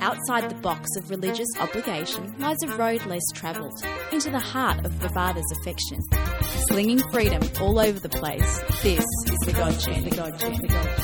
Outside the box of religious obligation lies a road less travelled, into the heart of the Father's affection. Slinging freedom all over the place, this is the God Gen, the God Gen, the God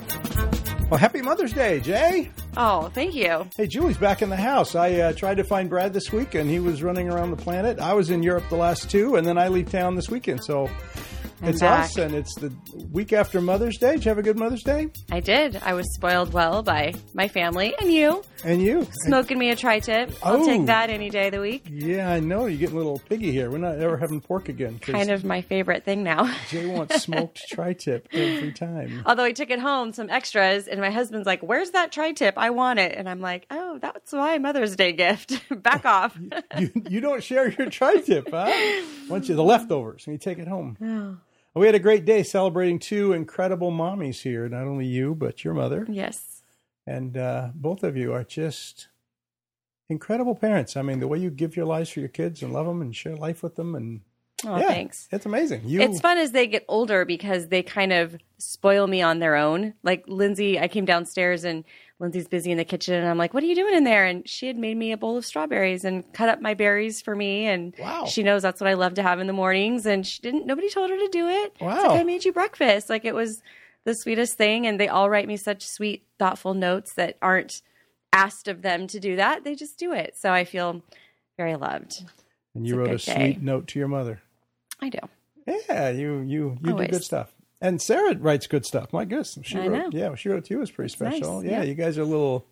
Gen. Well, happy Mother's Day, Jay. Oh, thank you. Hey, Julie's back in the house. I tried to find Brad this week, and he was running around the planet. I was in Europe the last two, and then I leave town this weekend. So it's back. us, and it's the week after Mother's Day. Did you have a good Mother's Day? I did. I was spoiled well by my family and you. And you? Smoking me a tri-tip. I'll take that any day of the week. Yeah, I know. You're getting a little piggy here. We're not ever having pork again. Kind of my favorite thing now. Jay wants smoked tri-tip every time. Although I took it home, some extras, and my husband's like, where's that tri-tip? I want it. And I'm like, oh, that's my Mother's Day gift. Back off. You don't share your tri-tip, huh? Once you the leftovers, and you take it home. Oh. We had a great day celebrating two incredible mommies here. Not only you, but your mother. Yes. And both of you are just incredible parents. I mean, the way you give your lives for your kids and love them and share life with them. And thanks. It's amazing. It's fun as they get older because they kind of spoil me on their own. Like Lindsay, I came downstairs and Lindsay's busy in the kitchen and I'm like, what are you doing in there? And she had made me a bowl of strawberries and cut up my berries for me. And she knows that's what I love to have in the mornings. And nobody told her to do it. Wow. It's like, I made you breakfast. Like it was the sweetest thing. And they all write me such sweet, thoughtful notes that aren't asked of them to do that. They just do it. So I feel very loved. And you wrote a sweet note to your mother. I do. Yeah, you do good stuff. And Sarah writes good stuff. My goodness. She wrote to you. It was pretty special. Nice. Yeah, you guys are little,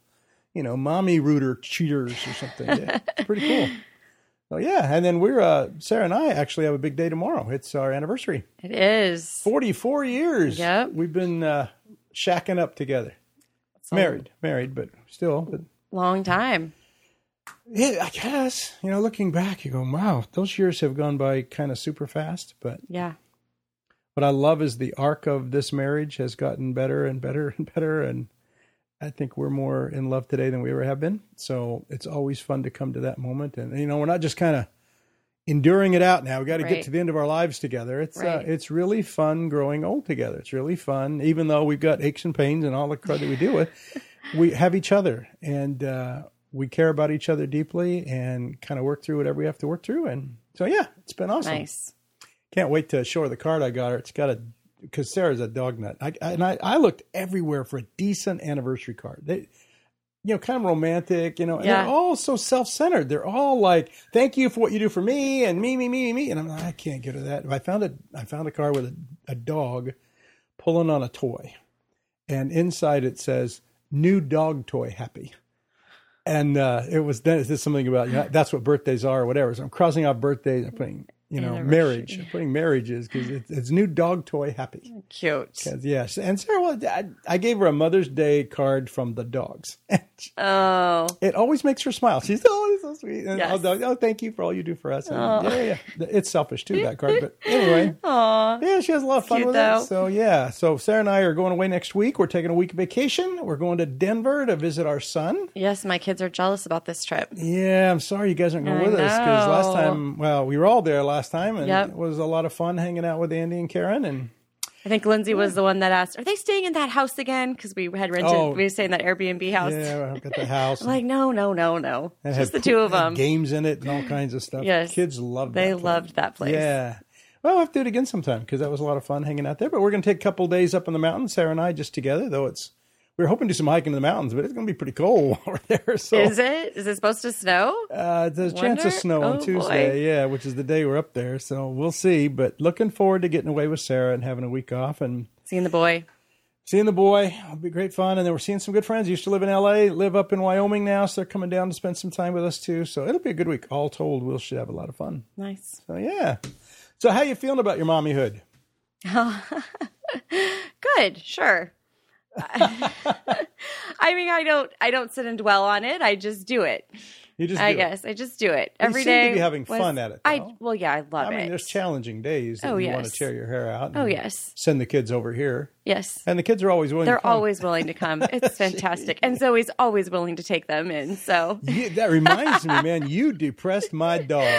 mommy rooter cheaters or something. Yeah, it's pretty cool. So yeah, and then Sarah and I actually have a big day tomorrow. It's our anniversary. It is. 44 years. Yep. We've been shacking up together. Married, but still. But long time. Yeah, I guess, looking back, you go, wow, those years have gone by kind of super fast. But yeah, what I love is the arc of this marriage has gotten better and better and better. And I think we're more in love today than we ever have been. So it's always fun to come to that moment. And, we're not just kind of enduring it out now. We got to get to the end of our lives together. It's really fun growing old together. It's really fun. Even though we've got aches and pains and all the crud that we deal with, we have each other. And, we care about each other deeply and kind of work through whatever we have to work through. And so, yeah, it's been awesome. Nice. Can't wait to show her the card I got her. It's got because Sarah's a dog nut. I looked everywhere for a decent anniversary card. They, kind of romantic, and they're all so self-centered. They're all like, thank you for what you do for me and me. And I'm like, I can't get her that. I found a card with a dog pulling on a toy. And inside it says, new dog toy happy. And it's something about, that's what birthdays are or whatever. So I'm crossing out birthdays. I'm putting, marriage. I'm putting marriages because it's new dog toy happy. Cute. Yes. And Sarah, I gave her a Mother's Day card from the dogs. It always makes her smile. She's always so sweet. And oh, thank you for all you do for us. And it's selfish too, that card. But anyway. Aww. Yeah, she has a lot of fun with though. it. So yeah. So Sarah and I are going away next week. We're taking a week vacation. We're going to Denver to visit our son. Yes, my kids are jealous about this trip. Yeah, I'm sorry you guys aren't going with us because last time, we were all there last time and it was a lot of fun hanging out with Andy and Karen. And I think Lindsay was the one that asked, are they staying in that house again? Because we had rented, we were staying in that Airbnb house. Yeah, I've got the house. I'm like, no. And just the two of them. Games in it and all kinds of stuff. Yes. Kids loved that. They loved that place. Yeah. Well, we'll have to do it again sometime because that was a lot of fun hanging out there. But we're going to take a couple of days up in the mountains, Sarah and I, just together, though we were hoping to do some hiking in the mountains, but it's going to be pretty cold over there. So. Is it? Is it supposed to snow? There's a chance of snow on Tuesday, which is the day we're up there. So we'll see. But looking forward to getting away with Sarah and having a week off. And seeing the boy. It'll be great fun. And then we're seeing some good friends. Used to live in L.A., live up in Wyoming now, so they're coming down to spend some time with us too. So it'll be a good week. All told, we should have a lot of fun. Nice. So yeah. So how you feeling about your mommyhood? Good, sure. I mean, I don't sit and dwell on it. I just do it. You just I guess I just do it every day. You seem to be having fun at it, though. I love it. I mean, there's challenging days that you want to tear your hair out. And send the kids over here. Yes. And the kids are always willing to come. They're always willing to come. It's fantastic. And Zoe's always willing to take them in. So that reminds me, man, you depressed my dog.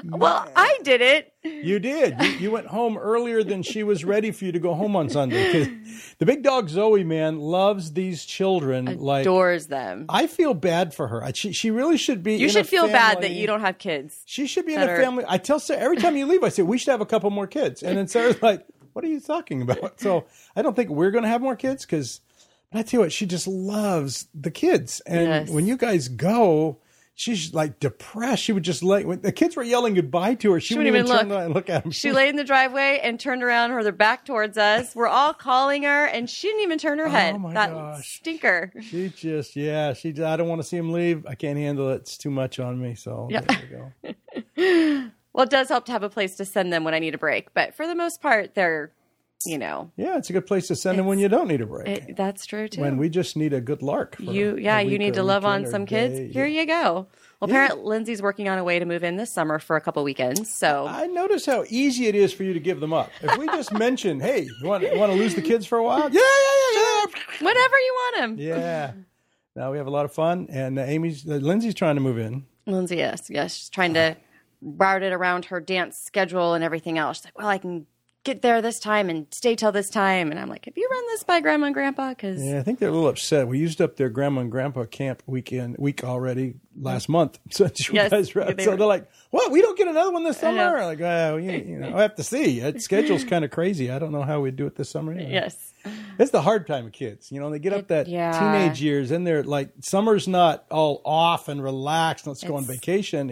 Well, I did it. You did. You went home earlier than she was ready for you to go home on Sunday. 'Cause the big dog Zoe, man, loves these children. Adores them. I feel bad for her. She really should be. You should feel bad that you don't have kids. She should be in a family. I tell Sarah every time you leave, I say we should have a couple more kids, and then Sarah's like, "What are you talking about?" So I don't think we're going to have more kids because. But I tell you what, she just loves the kids, and when you guys go. She's like depressed. She would just when the kids were yelling goodbye to her, she wouldn't even turn around and look at them. She laid in the driveway and turned around with her back towards us. We're all calling her, and she didn't even turn her head. Oh my that gosh. Stinker. She just, I don't want to see him leave. I can't handle it. It's too much on me. So there you go. Well, it does help to have a place to send them when I need a break, but for the most part, they're. Yeah, it's a good place to send them when you don't need a break. That's true too. When we just need a good lark. You need to love on some kids. Here you go. Well, apparently Lindsay's working on a way to move in this summer for a couple weekends. So I notice how easy it is for you to give them up. If we just mention, hey, you want to lose the kids for a while? Yeah. Whenever you want them. Yeah. Now we have a lot of fun, and Lindsay's trying to move in. Lindsay, yes, she's trying to route it around her dance schedule and everything else. She's like, well, I can get there this time and stay till this time. And I'm like, have you run this by Grandma and Grandpa? I think they're a little upset. We used up their Grandma and Grandpa camp week already last month. So they're like, what? We don't get another one this summer? I'm like, well, I have to see. That schedule's kind of crazy. I don't know how we'd do it this summer. Anyway. Yes. It's the hard time of kids. They get up that teenage years and they're like, summer's not all off and relaxed. Let's go on vacation.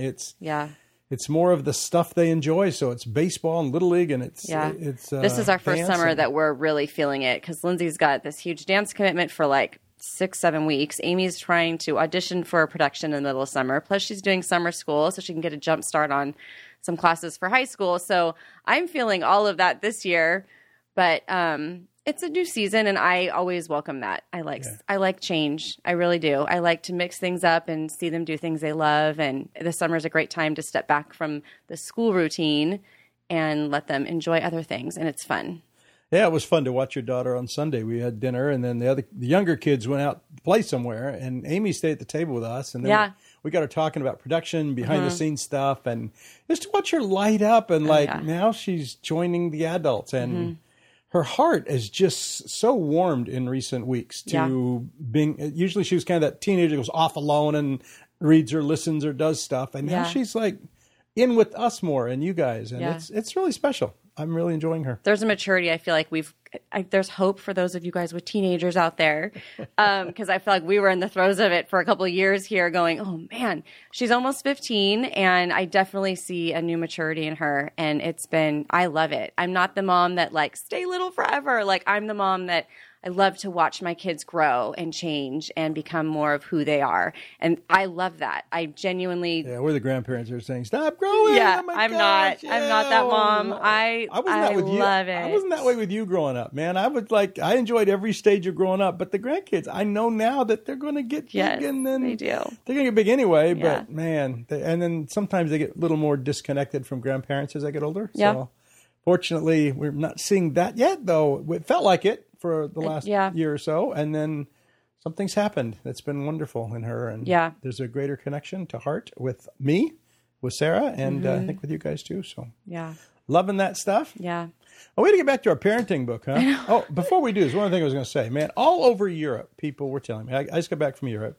It's more of the stuff they enjoy. So it's baseball and Little League, and it's this is our first summer that we're really feeling it because Lindsay's got this huge dance commitment for like 6-7 weeks. Amy's trying to audition for a production in the middle of summer. Plus, she's doing summer school so she can get a jump start on some classes for high school. So I'm feeling all of that this year, but it's a new season, and I always welcome that. I like change. I really do. I like to mix things up and see them do things they love. And the summer is a great time to step back from the school routine and let them enjoy other things. And it's fun. Yeah, it was fun to watch your daughter on Sunday. We had dinner, and then the younger kids went out to play somewhere, and Amy stayed at the table with us. And then we got her talking about production, behind-the-scenes stuff, and just to watch her light up. And now she's joining the adults, and her heart is just so warmed in recent weeks to being, usually she was kind of that teenager who goes off alone and reads or listens or does stuff. And now she's like in with us more and you guys. And it's really special. I'm really enjoying her. There's a maturity. I feel like there's hope for those of you guys with teenagers out there. Because I feel like we were in the throes of it for a couple of years here going, oh man, she's almost 15. And I definitely see a new maturity in her. And I love it. I'm not the mom that like stay little forever. Like I'm the mom that I love to watch my kids grow and change and become more of who they are. And I love that. I genuinely... Yeah, we're the grandparents that are saying, stop growing. Yeah, oh I'm not that mom. I love it. I wasn't that way with you growing up, man. I enjoyed every stage of growing up, but the grandkids, I know now that they're going to get big and then... they do. They're going to get big anyway, but man, and then sometimes they get a little more disconnected from grandparents as they get older. Yeah. So fortunately, we're not seeing that yet, though. It felt like it for the last year or so, and then something's happened that's been wonderful in her, and there's a greater connection to heart with me, with Sarah, and I think with you guys too. So loving that stuff. Yeah. Oh, we got to get back to our parenting book, huh? Oh, before we do, there's one thing I was going to say, man. All over Europe, people were telling me. I just got back from Europe,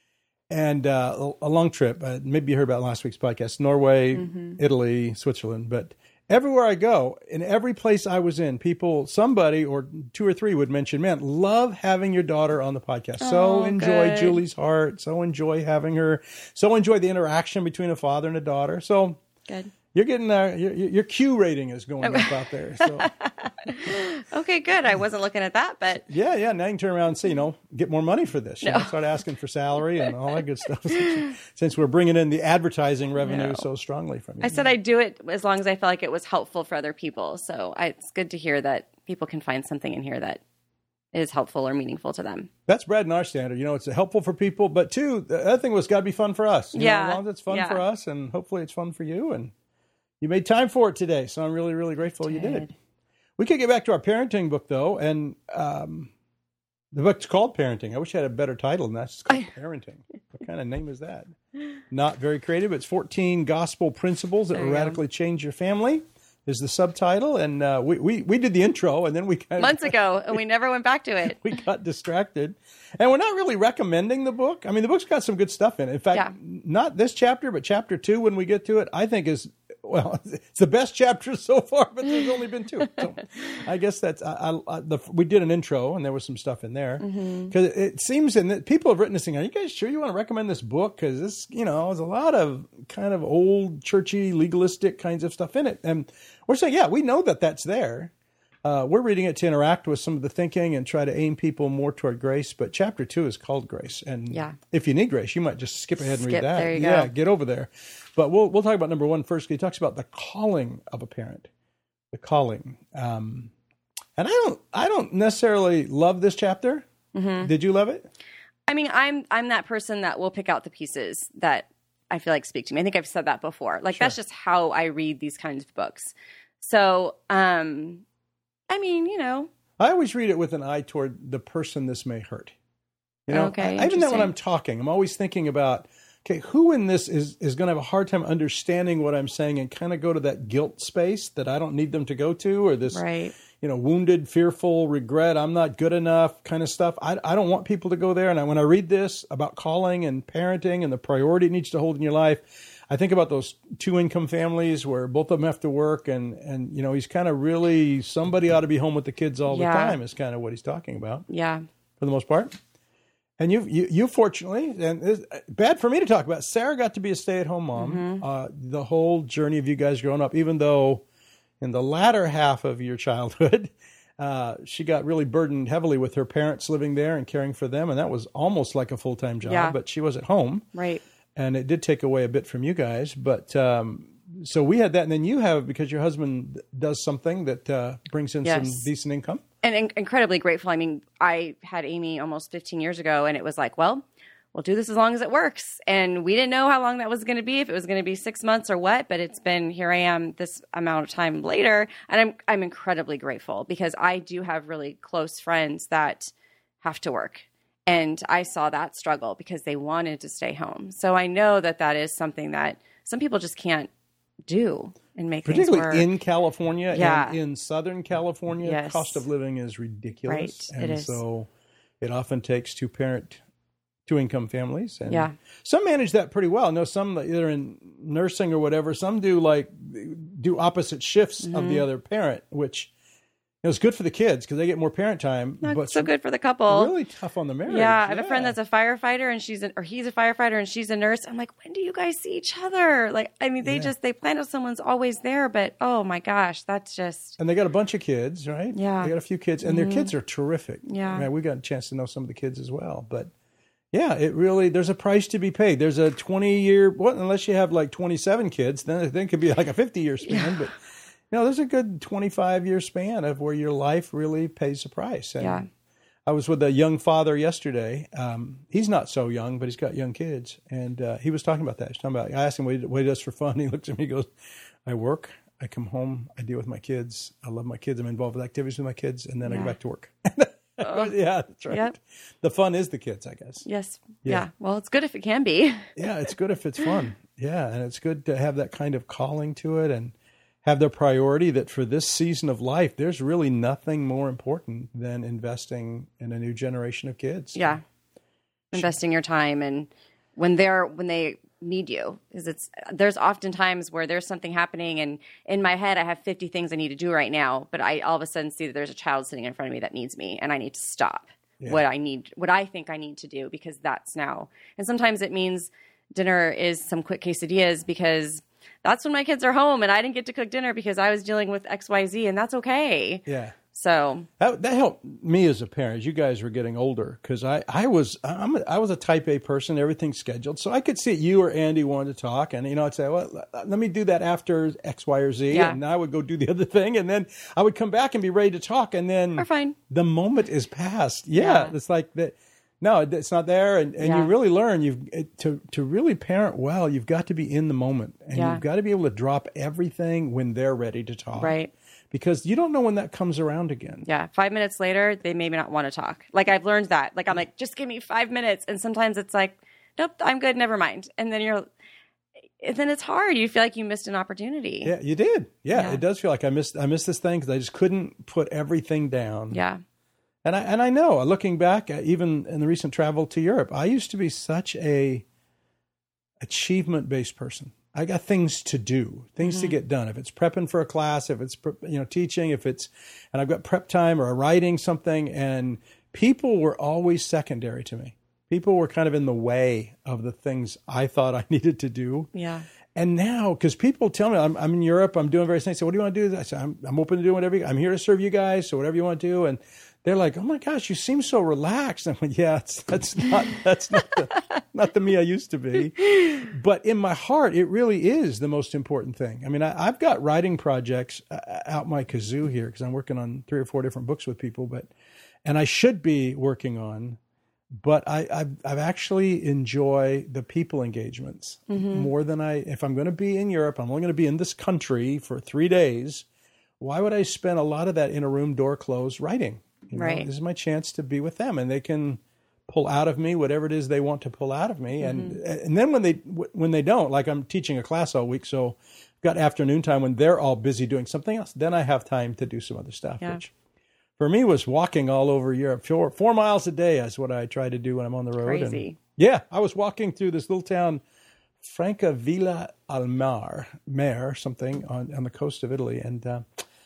and a long trip. Maybe you heard about last week's podcast: Norway, Italy, Switzerland, but. Everywhere I go, in every place I was in, somebody or two or three would mention, man, love having your daughter on the podcast. So enjoy Julie's heart. So enjoy having her. So enjoy the interaction between a father and a daughter. So good. You're getting your Q rating is going up out there. So. Okay, good. I wasn't looking at that, but yeah. Now you can turn around and say, get more money for this. Start asking for salary and all that good stuff. Since we're bringing in the advertising revenue so strongly from you. I said I'd do it as long as I felt like it was helpful for other people. So it's good to hear that people can find something in here that is helpful or meaningful to them. That's Brad and our standard. It's helpful for people, but too, the other thing was got to be fun for us. As long as it's fun for us, and hopefully it's fun for you, and you made time for it today, so I'm really, really grateful you did. We could get back to our parenting book, though, and the book's called Parenting. I wish I had a better title than that. It's called Parenting. What kind of name is that? Not very creative. It's 14 gospel principles that will radically change your family is the subtitle. And we did the intro, and then we kind of... Months ago, and we never went back to it. We got distracted. And we're not really recommending the book. I mean, the book's got some good stuff in it. In fact, not this chapter, but chapter 2, when we get to it, I think is... Well, it's the best chapter so far, but there's only been 2. So I guess that's we did an intro, and there was some stuff in there because it seems, and people have written this thing. Are you guys sure you want to recommend this book? Because this, there's a lot of kind of old churchy, legalistic kinds of stuff in it, and we're saying, yeah, we know that that's there. We're reading it to interact with some of the thinking and try to aim people more toward grace. But chapter 2 is called Grace, and if you need grace, you might just skip ahead and read that. There you go. Get over there. But we'll talk about number 1 first. He talks about the calling of a parent, the calling. And I don't necessarily love this chapter. Mm-hmm. Did you love it? I mean, I'm that person that will pick out the pieces that I feel like speak to me. I think I've said that before. Like that's just how I read these kinds of books. So, I mean, I always read it with an eye toward the person this may hurt. Okay, even when I'm talking, I'm always thinking about, okay, who in this is going to have a hard time understanding what I'm saying and kind of go to that guilt space that I don't need them to go to, or this, wounded, fearful, regret, I'm not good enough kind of stuff. I don't want people to go there. And when I read this about calling and parenting and the priority it needs to hold in your life, I think about those 2-income families where both of them have to work, and he's kind of really, somebody ought to be home with the kids all the time is kind of what he's talking about. Yeah. For the most part. And you fortunately, and it's bad for me to talk about, Sarah got to be a stay-at-home mom the whole journey of you guys growing up, even though in the latter half of your childhood, she got really burdened heavily with her parents living there and caring for them, and that was almost like a full-time job, but she was at home. Right. And it did take away a bit from you guys, but so we had that, and then you have, because your husband does something that brings in some decent income. And incredibly grateful. I mean, I had Amy almost 15 years ago, and it was like, well, we'll do this as long as it works. And we didn't know how long that was going to be, if it was going to be 6 months or what, but it's been, here I am this amount of time later, and I'm incredibly grateful because I do have really close friends that have to work. And I saw that struggle because they wanted to stay home. So I know that is something that some people just can't do and make things work. Particularly in California and in Southern California, the cost of living is ridiculous. Right, and so it often takes 2-income families. And some manage that pretty well. I know some that either in nursing or whatever, some do opposite shifts of the other parent, which it's good for the kids because they get more parent time. Not but so good for the couple. Really tough on the marriage. Yeah, I have a friend that's a firefighter, and he's a firefighter, and she's a nurse. I'm like, when do you guys see each other? Like, I mean, they plan on someone's always there, but oh my gosh, that's just. And they got a bunch of kids, right? Yeah, they got a few kids, and their kids are terrific. Yeah, we got a chance to know some of the kids as well, but. Yeah, it really, there's a price to be paid. There's a 20-year, unless you have like 27 kids, then it could be like a 50-year span, but. There's a good 25-year span of where your life really pays the price. And I was with a young father yesterday. He's not so young, but he's got young kids. And he was talking about that. I asked him what he does for fun. He looks at me and goes, I work, I come home, I deal with my kids. I love my kids. I'm involved with activities with my kids. And then I go back to work. Yeah, that's right. Yep. The fun is the kids, I guess. Yes. Yeah. Well, it's good if it can be. Yeah, it's good if it's fun. Yeah, and it's good to have that kind of calling to it and have their priority that for this season of life, there's really nothing more important than investing in a new generation of kids. Yeah. Investing your time and when they need you, because there's often times where there's something happening and in my head I have 50 things I need to do right now, but I all of a sudden see that there's a child sitting in front of me that needs me and I need to stop what I think I need to do because that's now. And sometimes it means dinner is some quick quesadillas because that's when my kids are home and I didn't get to cook dinner because I was dealing with XYZ, and that's okay. Yeah. So that helped me as a parent. You guys were getting older because I was a type A person. Everything's scheduled, so I could see you or Andy wanted to talk, and I'd say, "Well, let me do that after X, Y, or Z," and I would go do the other thing, and then I would come back and be ready to talk, and then we're fine. The moment is past. Yeah. It's like that. No, it's not there, and you really learn to really parent well. You've got to be in the moment, and you've got to be able to drop everything when they're ready to talk, right? Because you don't know when that comes around again. Yeah, 5 minutes later, they may not want to talk. Like I've learned that. Like I'm like, just give me 5 minutes, and sometimes it's like, nope, I'm good. Never mind. And then it's hard. You feel like you missed an opportunity. Yeah, you did. Yeah, it does feel like I missed this thing because I just couldn't put everything down. Yeah. And I know, looking back, even in the recent travel to Europe, I used to be such a achievement-based person. I got things to do, things to get done. If it's prepping for a class, if it's teaching, and I've got prep time or writing something, and people were always secondary to me. People were kind of in the way of the things I thought I needed to do. Yeah. And now, because people tell me I'm in Europe, I'm doing various things. They say, what do you want to do? I say, I'm open to doing whatever. I'm here to serve you guys. So whatever you want to do. And they're like, oh my gosh, you seem so relaxed. I'm like, yeah, that's not the me I used to be. But in my heart, it really is the most important thing. I mean, I've got writing projects out my kazoo here because I'm working on 3 or 4 different books with people, and I should be working on. But I've actually enjoy the people engagements more than if I'm going to be in Europe, I'm only going to be in this country for 3 days. Why would I spend a lot of that in a room, door closed, writing? Right. This is my chance to be with them, and they can pull out of me whatever it is they want to pull out of me. And then when they don't, like I'm teaching a class all week, so I've got afternoon time when they're all busy doing something else. Then I have time to do some other stuff, which for me was walking all over Europe. 4 miles a day is what I try to do when I'm on the road. Crazy. And I was walking through this little town, Francavilla al Mare, something on the coast of Italy, and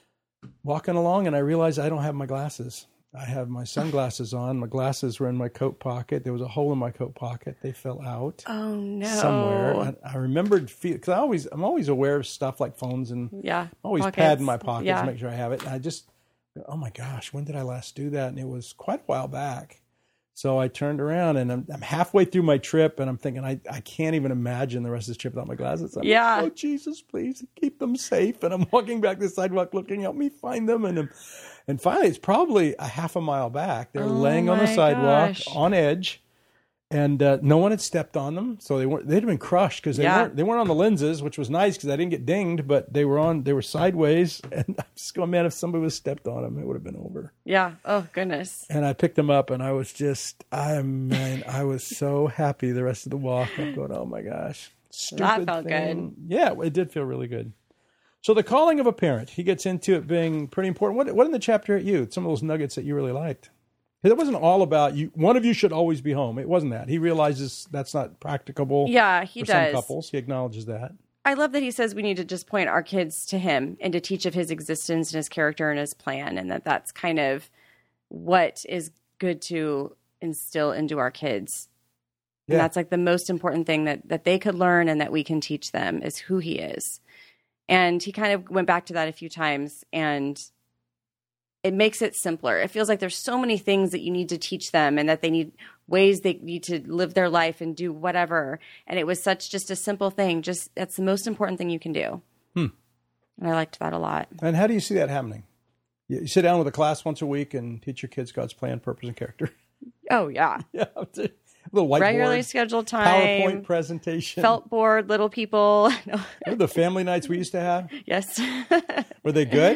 walking along, and I realized I don't have my glasses. I have my sunglasses on. My glasses were in my coat pocket. There was a hole in my coat pocket. They fell out. Oh no! Somewhere. And I remembered because I'm always aware of stuff like phones, and I'm always padding my pockets to make sure I have it. And I just, oh my gosh, when did I last do that? And it was quite a while back. So I turned around, and I'm halfway through my trip, and I'm thinking, I can't even imagine the rest of this trip without my glasses. I'm like, oh, Jesus, please keep them safe. And I'm walking back the sidewalk looking, help me find them. And finally, it's probably a half a mile back. They're laying on the sidewalk on edge, and no one had stepped on them. So they'd been crushed because they weren't on the lenses, which was nice because I didn't get dinged, but they were sideways. And I'm just going, man, if somebody was stepped on them, it would have been over. Yeah. Oh, goodness. And I picked them up, and I was just, I was so happy the rest of the walk. I'm going, oh my gosh. That felt good. Yeah, it did feel really good. So the calling of a parent, he gets into it being pretty important. What in the chapter hit you? Some of those nuggets that you really liked? It wasn't all about you. One of you should always be home. It wasn't that. He realizes that's not practicable. Yeah, he for does. Some couples. He acknowledges that. I love that he says we need to just point our kids to him and to teach of his existence and his character and his plan, and that's kind of what is good to instill into our kids. Yeah. And that's like the most important thing that they could learn and that we can teach them is who he is. And he kind of went back to that a few times, and it makes it simpler. It feels like there's so many things that you need to teach them and that they need ways they need to live their life and do whatever. And it was just a simple thing. That's the most important thing you can do. And I liked that a lot. And how do you see that happening? You sit down with a class once a week and teach your kids God's plan, purpose, and character. Oh, yeah. Yeah. A little whiteboard. Regularly scheduled time. PowerPoint presentation. Felt board, little people. Remember the family nights we used to have? Yes. Were they good?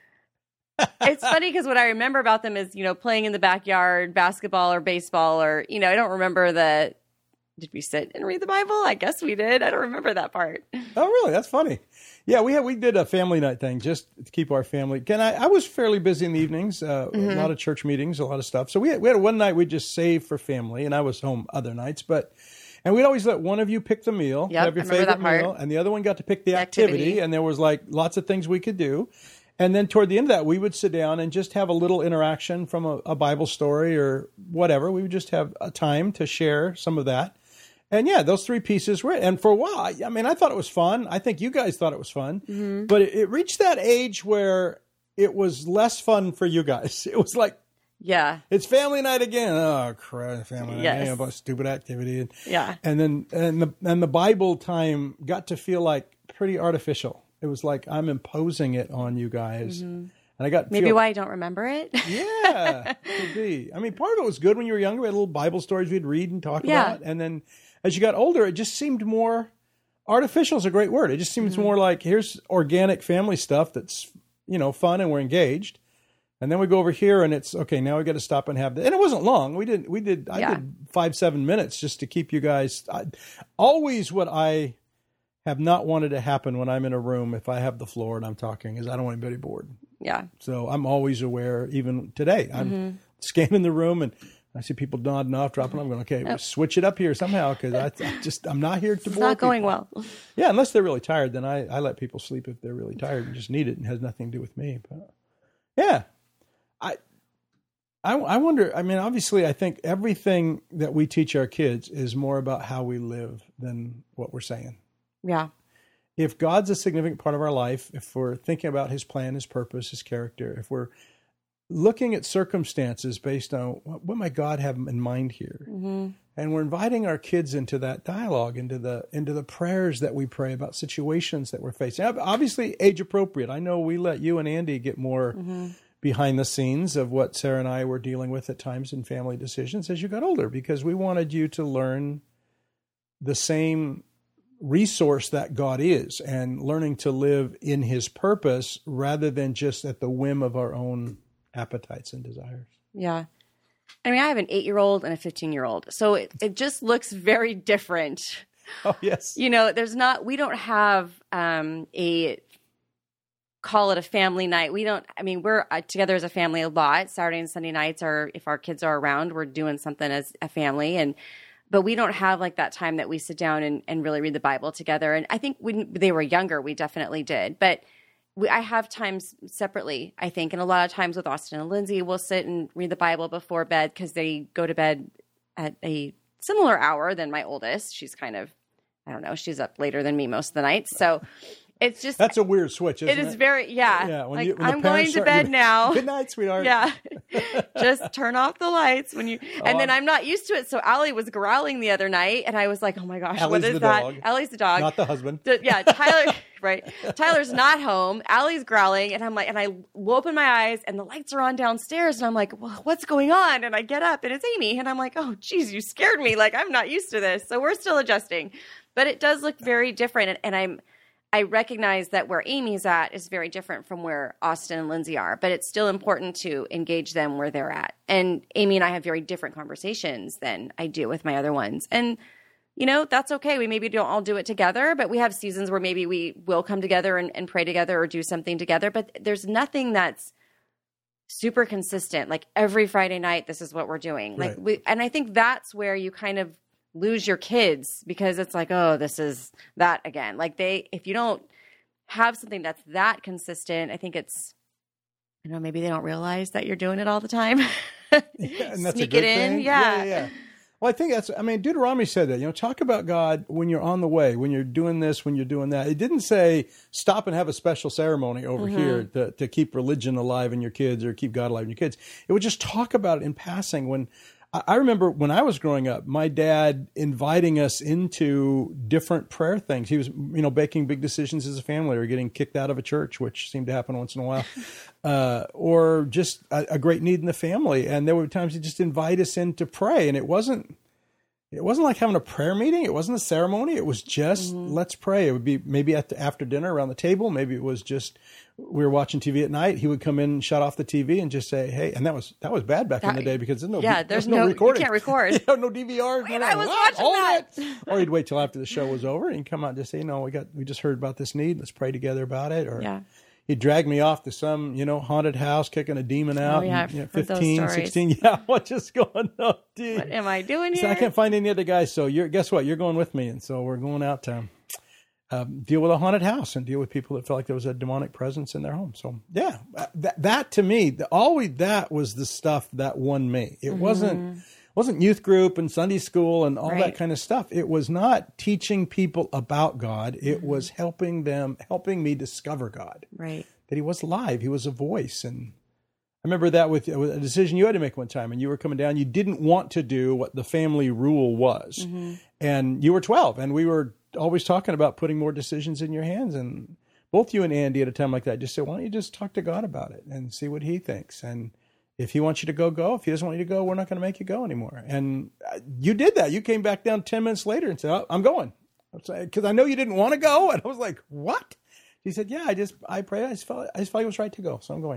It's funny because what I remember about them is, playing in the backyard, basketball or baseball, or, I don't remember did we sit and read the Bible? I guess we did. I don't remember that part. Oh, really? That's funny. Yeah, we did a family night thing just to keep our family. Again, I was fairly busy in the evenings, a lot of church meetings, a lot of stuff. So we had one night we just saved for family, and I was home other nights. And we'd always let one of you pick the meal, have your favorite meal, and the other one got to pick the activity. And there was lots of things we could do. And then toward the end of that, we would sit down and just have a little interaction from a Bible story or whatever. We would just have a time to share some of that. And yeah, those 3 pieces were it. And for a while, I thought it was fun. I think you guys thought it was fun. But it reached that age where it was less fun for you guys. It was like, it's family night again. Oh, crap, family night. Yes. About stupid activity. And then the Bible time got to feel like pretty artificial. It was like I'm imposing it on you guys. And I got maybe why I don't remember it. Yeah, could be. Part of it was good when you were younger. We had little Bible stories we'd read and talk about. And then as you got older, it just seemed more artificial is a great word. It just seems more like here's organic family stuff that's, fun and we're engaged. And then we go over here and it's okay. Now we got to stop and have that. And it wasn't long. I did 5-7 minutes just to keep you guys. Always what I have not wanted to happen when I'm in a room, if I have the floor and I'm talking, is I don't want anybody bored. Yeah. So I'm always aware, even today, I'm scanning the room and I see people nodding off, dropping. I'm going, okay, switch it up here somehow because I'm not here to bore people. It's not going well. Yeah, unless they're really tired, then I let people sleep if they're really tired and just need it and has nothing to do with me. But yeah, I wonder. I mean, obviously, I think everything that we teach our kids is more about how we live than what we're saying. Yeah. If God's a significant part of our life, if we're thinking about His plan, His purpose, His character, if we're looking at circumstances based on what might God have in mind here, and we're inviting our kids into that dialogue, into the prayers that we pray about situations that we're facing. Obviously, age appropriate. I know we let you and Andy get more behind the scenes of what Sarah and I were dealing with at times in family decisions as you got older, because we wanted you to learn the same resource that God is and learning to live in His purpose rather than just at the whim of our own appetites and desires. Yeah. I mean, I have an 8-year-old and a 15-year-old, so it just looks very different. Oh, yes. We don't have call it a family night. We're together as a family a lot. Saturday and Sunday nights are, if our kids are around, we're doing something as a family. But we don't have like that time that we sit down and really read the Bible together. And I think when they were younger, we definitely did. But I have times separately, I think. And a lot of times with Austin and Lindsay, we'll sit and read the Bible before bed because they go to bed at a similar hour than my oldest. She's kind of, I don't know, she's up later than me most of the nights. So it's just... That's a weird switch, isn't it? It is very, yeah. Yeah. When I'm going to bed now. Good night, sweetheart. Yeah. Just turn off the lights when you... And then I'm not used to it. So Allie was growling the other night and I was like, oh my gosh, Allie's what is the that? dog. Allie's the dog. Not the husband. Yeah. Tyler... Right. Tyler's not home. Allie's growling. And I'm like, and I open my eyes and the lights are on downstairs. And I'm like, well, what's going on? And I get up and it's Amy. And I'm like, oh, geez, you scared me. Like, I'm not used to this. So we're still adjusting. But it does look very different. And I recognize that where Amy's at is very different from where Austin and Lindsay are. But it's still important to engage them where they're at. And Amy and I have very different conversations than I do with my other ones. And that's okay. We maybe don't all do it together, but we have seasons where maybe we will come together and pray together or do something together. But there's nothing that's super consistent. Like every Friday night, this is what we're doing. Right. And I think that's where you kind of lose your kids because it's like, oh, this is that again. Like if you don't have something that's that consistent, I think it's, maybe they don't realize that you're doing it all the time. Yeah, and that's Sneak a good it in. thing. Yeah. Well, I think Deuteronomy said that, talk about God when you're on the way, when you're doing this, when you're doing that. It didn't say stop and have a special ceremony over here to keep religion alive in your kids or keep God alive in your kids. It would just talk about it in passing. When I remember when I was growing up, my dad inviting us into different prayer things. He was, making big decisions as a family or getting kicked out of a church, which seemed to happen once in a while, or just a great need in the family. And there were times he'd just invite us in to pray. And it wasn't like having a prayer meeting. It wasn't a ceremony. It was just, let's pray. It would be maybe after dinner around the table. Maybe it was just, we were watching TV at night. He would come in and shut off the TV and just say, hey, and that was bad back in the day because there's no recording. You can't record. No DVR. And I was watching that. Or he'd wait till after the show was over and come out and just say, we just heard about this need. Let's pray together about it. Or he'd drag me off to some, haunted house, kicking a demon out. 15, 16. Yeah, I'm just going, oh, dude. What am I doing here? So I can't find any other guys. So guess what? You're going with me. And so we're going out to deal with a haunted house and deal with people that felt like there was a demonic presence in their home. So yeah, that to me, that was the stuff that won me. It wasn't youth group and Sunday school and all that kind of stuff. It was not teaching people about God. It was helping me discover God. Right. That He was alive. He was a voice. And I remember that with a decision you had to make one time and you were coming down. You didn't want to do what the family rule was. And you were 12 and we were always talking about putting more decisions in your hands. And both you and Andy at a time like that just said, why don't you just talk to God about it and see what He thinks? And if He wants you to go. If He doesn't want you to go, we're not going to make you go anymore. And you did that. You came back down 10 minutes later and said, oh, I'm going. Because I know you didn't want to go. And I was like, what? He said, yeah, I prayed. I just felt it was right to go. So I'm going.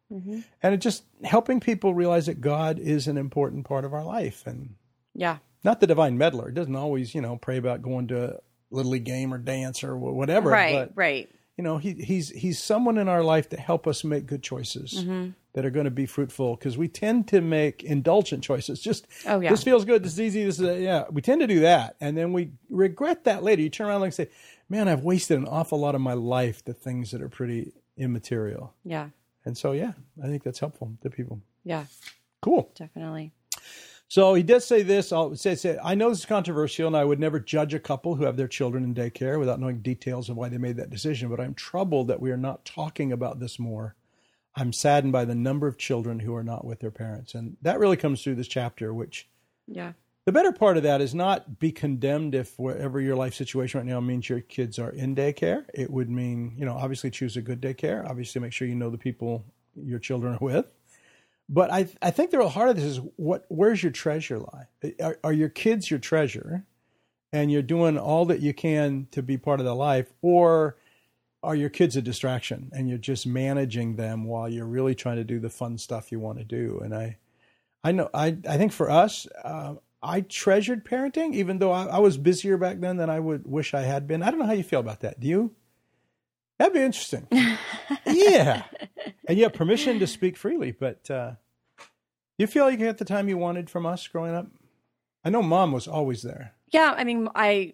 And it just helping people realize that God is an important part of our life. And not the divine meddler. It doesn't always, pray about going to a Little League game or dance or whatever. Right, right. He's someone in our life to help us make good choices that are going to be fruitful, because we tend to make indulgent choices. Just, this feels good, this is easy, we tend to do that. And then we regret that later. You turn around and say, man, I've wasted an awful lot of my life to things that are pretty immaterial. Yeah. And so, I think that's helpful to people. Yeah. Cool. Definitely. So he does say this. I'll say, I know this is controversial, and I would never judge a couple who have their children in daycare without knowing details of why they made that decision. But I'm troubled that we are not talking about this more. I'm saddened by the number of children who are not with their parents. And that really comes through this chapter, which the better part of that is not be condemned if whatever your life situation right now means your kids are in daycare. It would mean, obviously choose a good daycare. Obviously make sure you know the people your children are with. But I think the real heart of this is where's your treasure lie? Are your kids your treasure, and you're doing all that you can to be part of their life, or are your kids a distraction and you're just managing them while you're really trying to do the fun stuff you want to do? And I think for us, I treasured parenting, even though I was busier back then than I would wish I had been. I don't know how you feel about that. Do you? That'd be interesting. Yeah. And you have permission to speak freely, but do you feel like you got the time you wanted from us growing up? I know Mom was always there. Yeah, I mean, I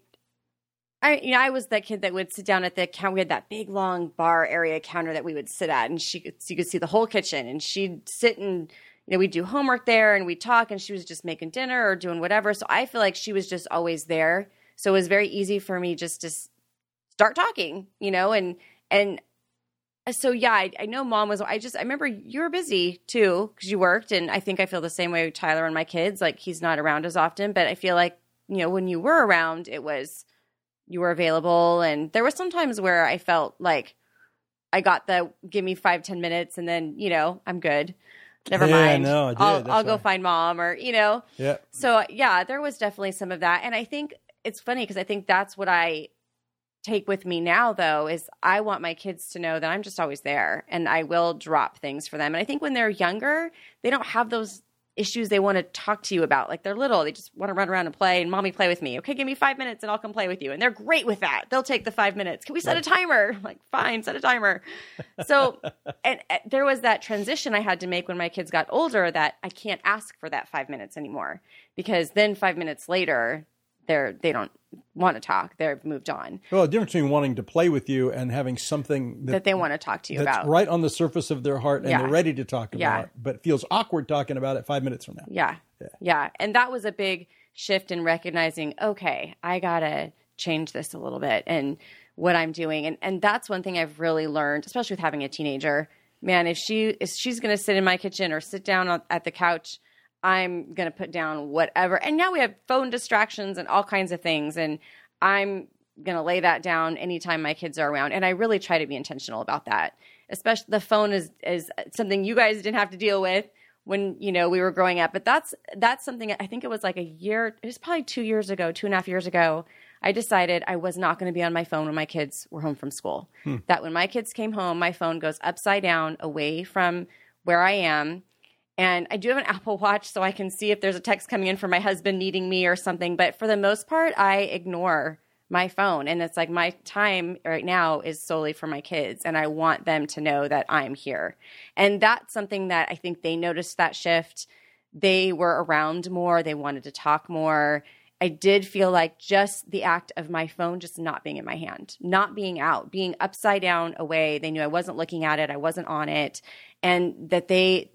was that kid that would sit down at the counter. We had that big, long bar area counter that we would sit at, and you could see the whole kitchen, and she'd sit and, we'd do homework there, and we'd talk, and she was just making dinner or doing whatever. So I feel like she was just always there. So it was very easy for me just to start talking, and so, I know Mom was, I remember you were busy too, because you worked. And I think I feel the same way with Tyler and my kids. Like, he's not around as often, but I feel like, when you were around, you were available. And there were some times where I felt like I got give me 5-10 minutes and then, I'm good. Never mind. No, I did. I'll go find Mom or, Yeah. So there was definitely some of that. And I think it's funny because I think that's what I take with me now, though, is I want my kids to know that I'm just always there, and I will drop things for them. And I think when they're younger, they don't have those issues they want to talk to you about. Like, they're little, they just want to run around and play, and Mommy, play with me. Okay, give me 5 minutes and I'll come play with you. And they're great with that. They'll take the 5 minutes. Can we set a timer? I'm like, fine, set a timer. So, and there was that transition I had to make when my kids got older, that I can't ask for that 5 minutes anymore, because then 5 minutes later, they don't want to talk. They've moved on. Well, the difference between wanting to play with you and having something that they want to talk to you that's about, right on the surface of their heart, and they're ready to talk about it, but feels awkward talking about it 5 minutes from now. Yeah. And that was a big shift in recognizing, okay, I got to change this a little bit and what I'm doing. And that's one thing I've really learned, especially with having a teenager. Man, if she's going to sit in my kitchen or sit down at the couch, I'm going to put down whatever. And now we have phone distractions and all kinds of things. And I'm going to lay that down anytime my kids are around. And I really try to be intentional about that. Especially the phone is something you guys didn't have to deal with when, we were growing up. But that's something, I think it was like it was probably 2.5 years ago, I decided I was not going to be on my phone when my kids were home from school. That when my kids came home, my phone goes upside down away from where I am. And I do have an Apple Watch, so I can see if there's a text coming in from my husband needing me or something. But for the most part, I ignore my phone. And it's like my time right now is solely for my kids. And I want them to know that I'm here. And that's something that I think they noticed that shift. They were around more. They wanted to talk more. I did feel like just the act of my phone just not being in my hand, not being out, being upside down away. They knew I wasn't looking at it. I wasn't on it. And that they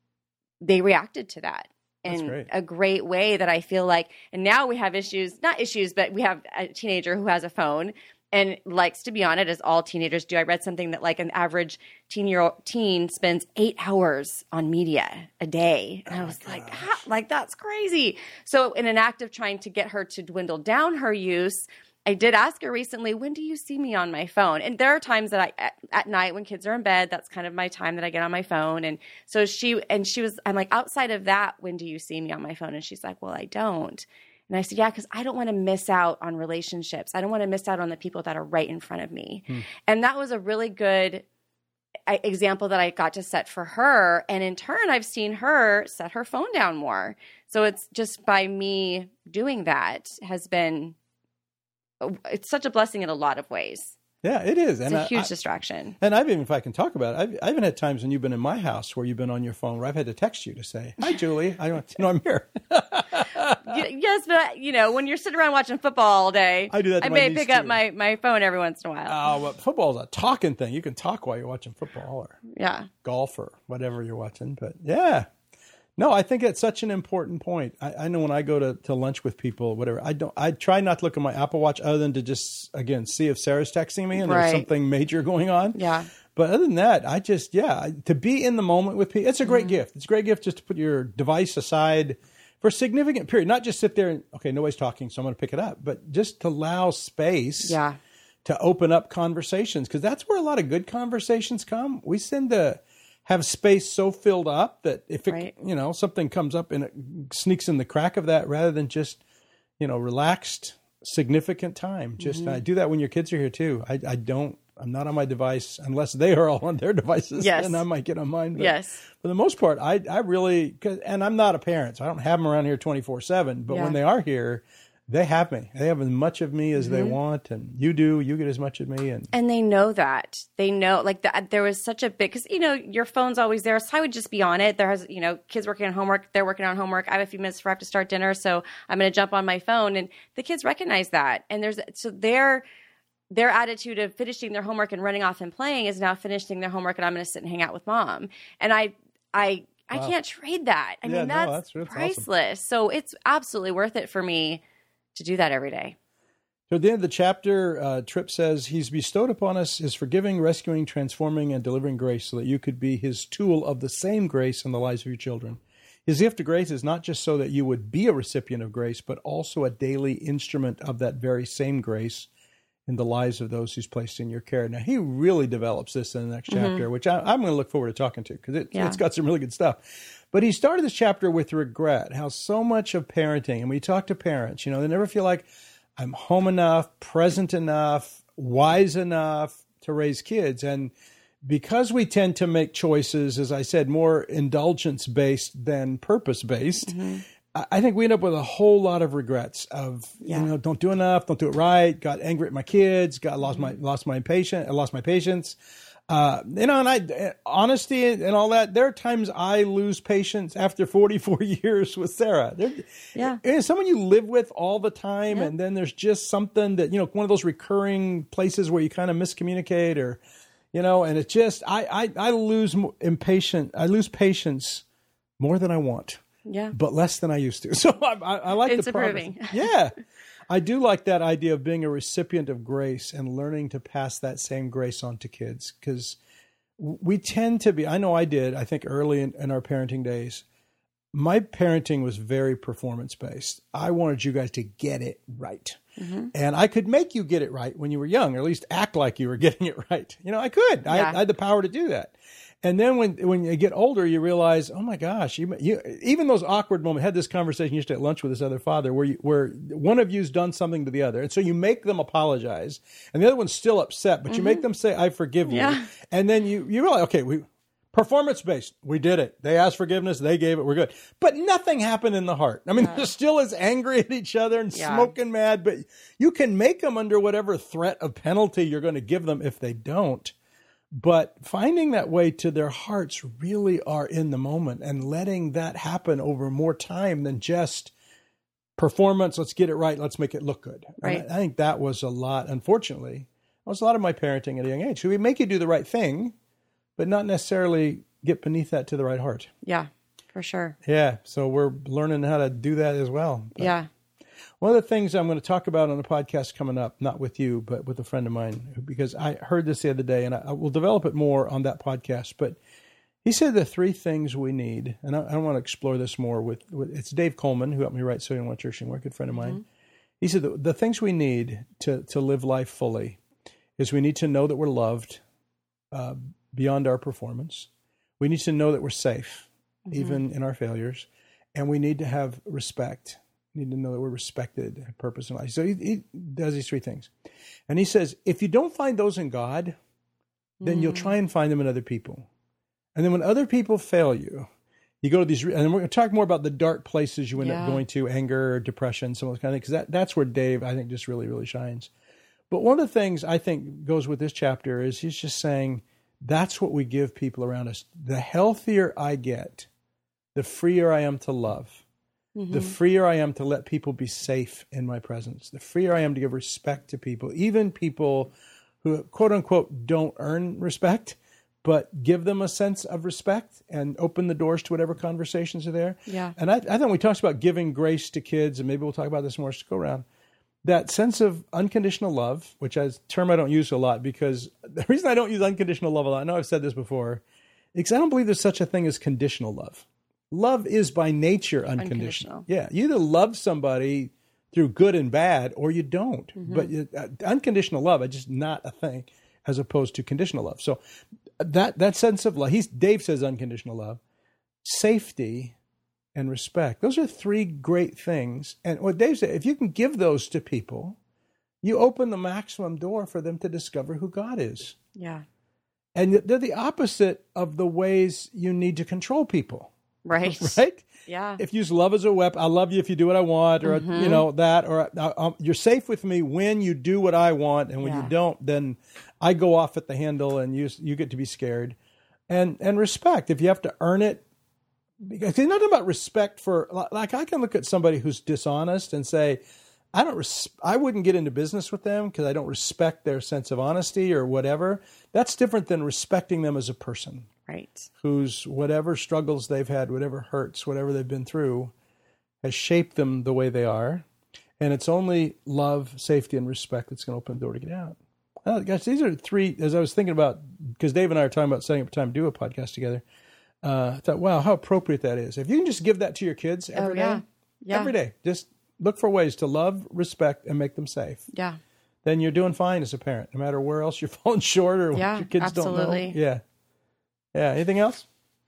reacted to that in a great way that I feel like, and now we have not issues, but we have a teenager who has a phone and likes to be on it, as all teenagers do. I read something that like an average teen spends 8 hours on media a day. And I was like, that's crazy. So in an act of trying to get her to dwindle down her use, I did ask her recently, when do you see me on my phone? And there are times that at night when kids are in bed, that's kind of my time that I get on my phone. And so I'm like, outside of that, when do you see me on my phone? And she's like, well, I don't. And I said, yeah, because I don't want to miss out on relationships. I don't want to miss out on the people that are right in front of me. And that was a really good example that I got to set for her. And in turn, I've seen her set her phone down more. So it's just by me doing that it's such a blessing in a lot of ways. Yeah, it is. It's a huge distraction. And if I can talk about it, I've even had times when you've been in my house where you've been on your phone where I've had to text you to say, "Hi, Julie, I'm here." Yes, but when you're sitting around watching football all day, I do that. I may pick up my phone every once in a while. Oh, well, football's a talking thing. You can talk while you're watching football or golf or whatever you're watching. But yeah. No, I think it's such an important point. I know when I go to lunch with people, or whatever, I try not to look at my Apple Watch other than to just, again, see if Sarah's texting me and there's something major going on. Yeah. But other than that, to be in the moment with people, it's a great gift. It's a great gift just to put your device aside for a significant period, not just sit there and, okay, nobody's talking, so I'm going to pick it up, but just to allow space to open up conversations, because that's where a lot of good conversations come. We tend to have space so filled up that if something comes up and it sneaks in the crack of that, rather than just, relaxed, significant time. Just I do that when your kids are here too. I'm not on my device unless they are all on their devices. Yes. And I might get on mine. But yes. For the most part, I really, and I'm not a parent, so I don't have them around here 24/7. But when they are here, they have me. They have as much of me as they want, and you get as much of me. And they know that. They know, like, there was such a big, because, your phone's always there, so I would just be on it. There has, kids working on homework, they're working on homework. I have a few minutes before I have to start dinner, so I'm going to jump on my phone. And the kids recognize that. And their attitude of finishing their homework and running off and playing is now finishing their homework and I'm going to sit and hang out with mom. And I can't trade that. I mean, that's priceless. Awesome. So it's absolutely worth it for me to do that every day. So at the end of the chapter, Tripp says, he's bestowed upon us his forgiving, rescuing, transforming, and delivering grace so that you could be his tool of the same grace in the lives of your children. His gift of grace is not just so that you would be a recipient of grace, but also a daily instrument of that very same grace in the lives of those who's placed in your care. Now, he really develops this in the next chapter, which I'm going to look forward to talking to, because it's got some really good stuff. But he started this chapter with regret, how so much of parenting, and we talk to parents, they never feel like I'm home enough, present enough, wise enough to raise kids. And because we tend to make choices, as I said, more indulgence-based than purpose-based, I think we end up with a whole lot of regrets of, don't do enough, don't do it right, got angry at my kids, lost my patience. And honesty and all that. There are times I lose patience after 44 years with Sarah. And someone you live with all the time, and then there's just something that, one of those recurring places where you kind of miscommunicate, or, and it's just, I lose patience more than I want. Yeah. But less than I used to. So I like the progress. Yeah. I do like that idea of being a recipient of grace and learning to pass that same grace on to kids, because we tend to be, I know I did, I think early in our parenting days, my parenting was very performance-based. I wanted you guys to get it right. And I could make you get it right when you were young, or at least act like you were getting it right. I could. I had the power to do that. And then when you get older, you realize, oh my gosh, you even those awkward moments. I had this conversation yesterday at lunch with this other father where one of you's done something to the other. And so you make them apologize, and the other one's still upset, but you make them say, I forgive you. Yeah. And then you realize, okay, performance-based, we did it. They asked forgiveness, they gave it, we're good. But nothing happened in the heart. I mean, they're still as angry at each other and smoking mad, but you can make them under whatever threat of penalty you're going to give them if they don't. But finding that way to their hearts really are in the moment, and letting that happen over more time than just performance. Let's get it right. Let's make it look good. Right. I think that was a lot, unfortunately, that was a lot of my parenting at a young age. So we make you do the right thing, but not necessarily get beneath that to the right heart. Yeah, for sure. Yeah. So we're learning how to do that as well. But one of the things I'm going to talk about on the podcast coming up, not with you, but with a friend of mine, because I heard this the other day, and I will develop it more on that podcast. But he said the three things we need, and I want to explore this more with it's Dave Coleman, who helped me write So You Want Church Anymore, a good friend of mine. He said the things we need to live life fully is we need to know that we're loved beyond our performance. We need to know that we're safe, even in our failures. And we need to have respect. Need to know that we're respected, have purpose in life. So he does these three things. And he says, if you don't find those in God, then you'll try and find them in other people. And then when other people fail you, you go to these, and we're going to talk more about the dark places you end up going to, anger, depression, some of those kind of things, because that's where Dave, I think, just really, really shines. But one of the things I think goes with this chapter is he's just saying that's what we give people around us. The healthier I get, the freer I am to love, the freer I am to let people be safe in my presence, the freer I am to give respect to people, even people who, quote unquote, don't earn respect, but give them a sense of respect and open the doors to whatever conversations are there. Yeah. And I think we talked about giving grace to kids, and maybe we'll talk about this more as we go around. That sense of unconditional love, which is a term I don't use a lot, because the reason I don't use unconditional love a lot, I know I've said this before, is I don't believe there's such a thing as conditional love. Love is by nature unconditional. Yeah, you either love somebody through good and bad, or you don't. But unconditional love is just not a thing, as opposed to conditional love. So that sense of love, Dave says unconditional love, safety, and respect. Those are three great things. And what Dave said, if you can give those to people, you open the maximum door for them to discover who God is. Yeah. And they're the opposite of the ways you need to control people. Right. Right? Yeah. If you use love as a weapon, I love you if you do what I want, or, that, or you're safe with me when you do what I want, and when you don't, then I go off at the handle and you get to be scared. And respect, if you have to earn it, because it's not about respect for, like, I can look at somebody who's dishonest and say, I wouldn't get into business with them because I don't respect their sense of honesty or whatever. That's different than respecting them as a person. Right. Whose whatever struggles they've had, whatever hurts, whatever they've been through, has shaped them the way they are. And it's only love, safety, and respect that's going to open the door to get out. Oh, gosh, these are three, as I was thinking about, because Dave and I are talking about setting up a time to do a podcast together. I thought, wow, how appropriate that is. If you can just give that to your kids every day, every day, just look for ways to love, respect, and make them safe. Yeah. Then you're doing fine as a parent, no matter where else you're falling short or what your kids don't know. Yeah. Yeah. Anything else?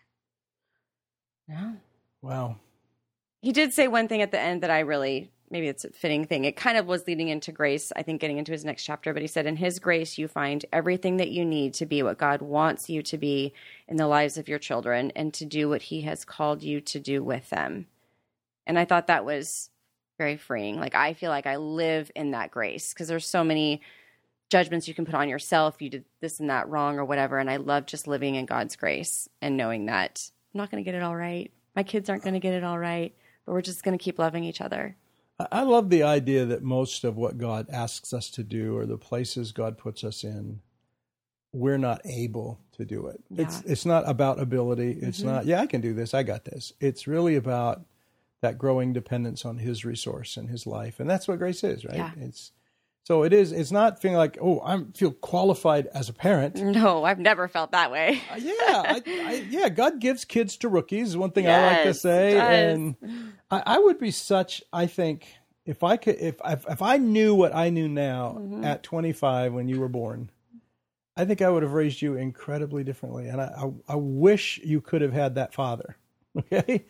No. Wow. He did say one thing at the end that I really, maybe it's a fitting thing. It kind of was leading into grace, I think, getting into his next chapter. But he said, in his grace, you find everything that you need to be what God wants you to be in the lives of your children and to do what he has called you to do with them. And I thought that was very freeing. Like, I feel like I live in that grace because there's so many judgments you can put on yourself. You did this and that wrong or whatever. And I love just living in God's grace and knowing that I'm not going to get it all right. My kids aren't going to get it all right, but we're just going to keep loving each other. I love the idea that most of what God asks us to do, or the places God puts us in, we're not able to do it. Yeah. It's not about ability. It's not, I can do this. I got this. It's really about that growing dependence on his resource and his life. And that's what grace is, right? Yeah. It's not feeling like, oh, I feel qualified as a parent. No, I've never felt that way. God gives kids to rookies is one thing I like to say. And I would be I think, if I knew what I knew now at 25 when you were born, I think I would have raised you incredibly differently. And I wish you could have had that father. Okay.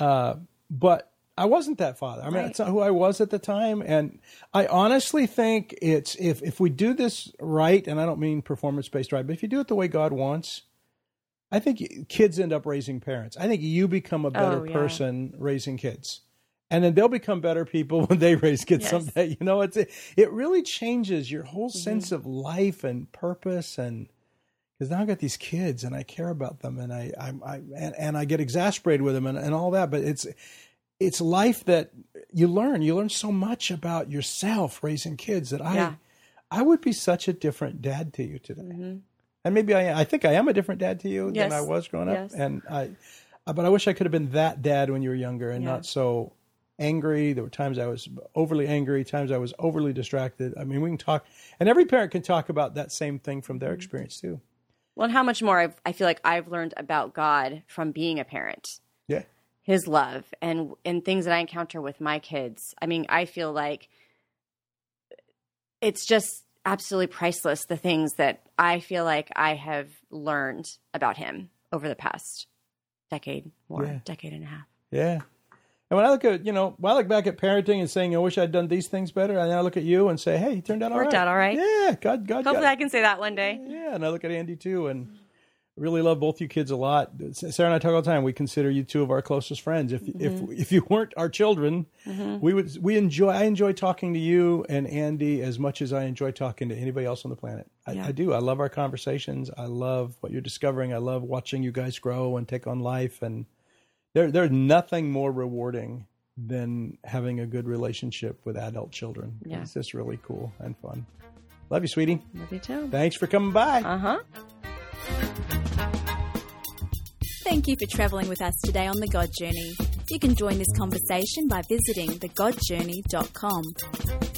But I wasn't that father. I mean, That's not who I was at the time. And I honestly think it's, if we do this right, and I don't mean performance-based right, but if you do it the way God wants, I think kids end up raising parents. I think you become a better person raising kids. And then they'll become better people when they raise kids someday. You know, it really changes your whole sense of life and purpose. And because now I've got these kids and I care about them, and I get exasperated with them and all that. But it's life that you learn. You learn so much about yourself raising kids that I would be such a different dad to you today. Mm-hmm. And maybe I think I am a different dad to you than I was growing up. And but I wish I could have been that dad when you were younger and not so angry. There were times I was overly angry, times I was overly distracted. I mean, we can talk, and every parent can talk about that same thing from their experience too. Well, and how much more I feel like I've learned about God from being a parent. Yeah. His love and things that I encounter with my kids. I mean, I feel like it's just absolutely priceless, the things that I feel like I have learned about him over the past decade and a half. Yeah. And when I look at, when I look back at parenting and saying, I wish I'd done these things better, and I look at you and say, hey, you turned out all right. Worked out all right. Yeah, God. Hopefully I can say that one day. Yeah, and I look at Andy too, and really love both you kids a lot. Sarah and I talk all the time. We consider you two of our closest friends. If you weren't our children, I enjoy talking to you and Andy as much as I enjoy talking to anybody else on the planet. I do. I love our conversations. I love what you're discovering. I love watching you guys grow and take on life. And there's nothing more rewarding than having a good relationship with adult children. Yeah. It's just really cool and fun. Love you, sweetie. Love you too. Thanks for coming by. Thank you for travelling with us today on The God Journey. You can join this conversation by visiting thegodjourney.com.